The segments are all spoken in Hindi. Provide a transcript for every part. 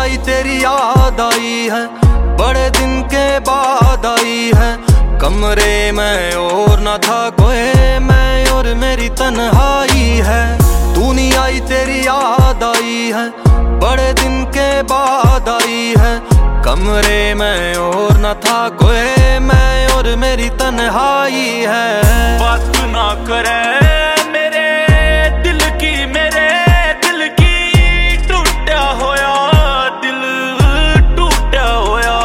आई तेरी याद आई है, बड़े दिन के बाद आई है। कमरे में और न था कोई, मैं और मेरी तन्हाई है। तू नहीं आई तेरी याद आई है, बड़े दिन के बाद आई है। कमरे में और न था कोई, मैं और मेरी तन्हाई है। बात ना करे मेरे दिल की, मेरे दिल की टूटा होया दिल, टूटा होया।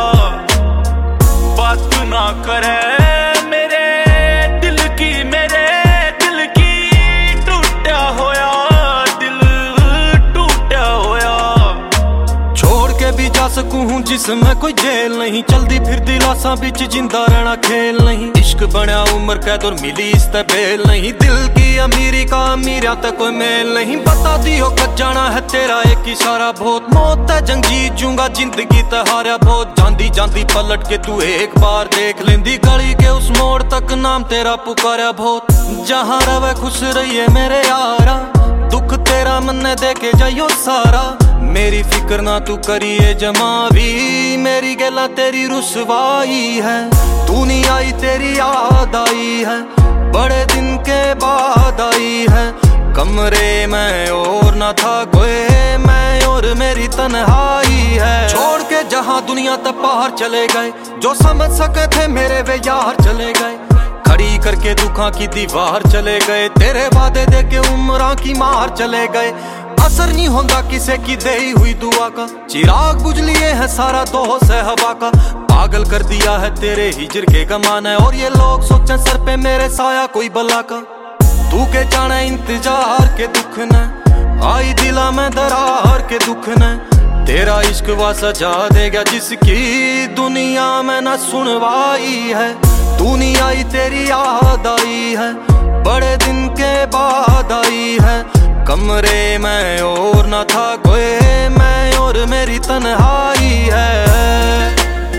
बात ना करे मेरे दिल की, मेरे दिल की टूटा होया दिल, टूटा होया। छोड़ के भी जा सकूं हूं जिसमें कोई जेल नहीं, चलती फिरती लाशा बिच जिंदा रहना खेल नहीं। इश्क बनया उम्र कैद और मिली इस ते बेल नहीं, दिल की अमीरी का अमीरिया तक कोई मेल नहीं। बता दियो कद जाना है तेरा एक इशारा बहुत, मौत है जंग जीत जूंगा जिंदगी ते हारा बहुत। जांदी जांदी पलट के तू एक बार देख लेंदी, गली के उस मोड़ तक नाम तेरा पुकारा बहुत। जहाँ रवे खुश रहिए मेरे यारा, दुख तेरा मन देके जाइयो सारा। मेरी फिक्र ना तू करिए जमावी, मेरी गला तेरी रुसवाई है। तू नहीं आई तेरी याद आई है, बड़े दिन के बाद आई है। कमरे में और न था कोई, मैं और मेरी तन्हाई है। छोड़ के जहां दुनिया तक बाहर चले गए, जो समझ सके थे मेरे वे यार चले गए। खड़ी करके दुखा की दीवार चले गए, तेरे वादे दे के उम्र की मार चले गए। असर नहीं होता किसे की देई हुई दुआ का, चिराग बुझ लिए है सारा दोष है हवा का। पागल कर दिया है तेरे हिजर के गमाना, और ये लोग सोचे सर पे मेरे साया कोई बला का। तू के जाने इंतजार के दुख न आई दिला में दरार के दुख न। तेरा इश्क वा सजा देगा जिसकी दुनिया में न सुनवाई है। तू नहीं आई तेरी याद आई है, बड़े दिन के बाद आई है। कमरे में और न था कोई, मैं और मेरी तन्हाई है।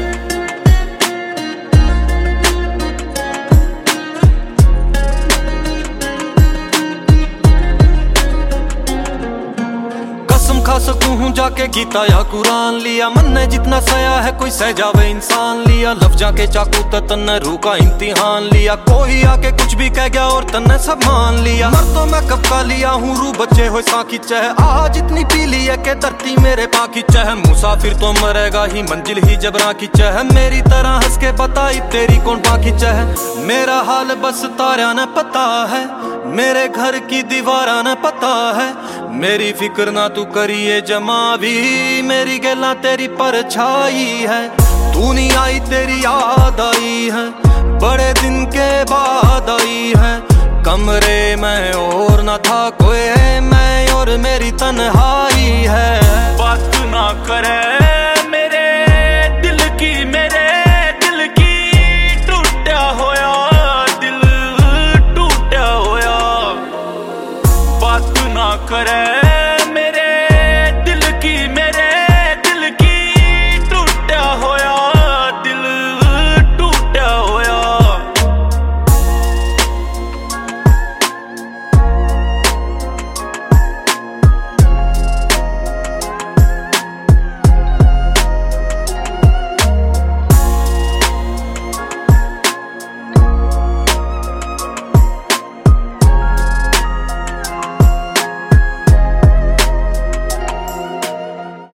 खा सकूं हूं जाके गीता या कुरान लिया, मन ने जितना सया है कोई सह जावे इंसान लिया। लफ जाके चाकू तन्ने रूह का इम्तिहान लिया, कोई आके कुछ भी कह गया और तन्ने सब मान लिया। मर तो मैं कब का लिया हूँ रूह बच्चे हो साकी चह, आज इतनी पी ली है के धरती मेरे पाकी चह। मुसाफिर तो मरेगा ही मंजिल ही जबरा की चह, मेरी तरह हंस के बताई तेरी कौन बाकी चह। मेरा हाल बस तारा ने पता है, मेरे घर की दीवारा ने पता है। मेरी फिक्र ना तू करिए जमावी, मेरी गला तेरी परछाई है। तू नहीं आई तेरी याद आई है, बड़े दिन के बाद आई है। कमरे में और न था कोई, मैं और मेरी तन्हाई है। बात ना करे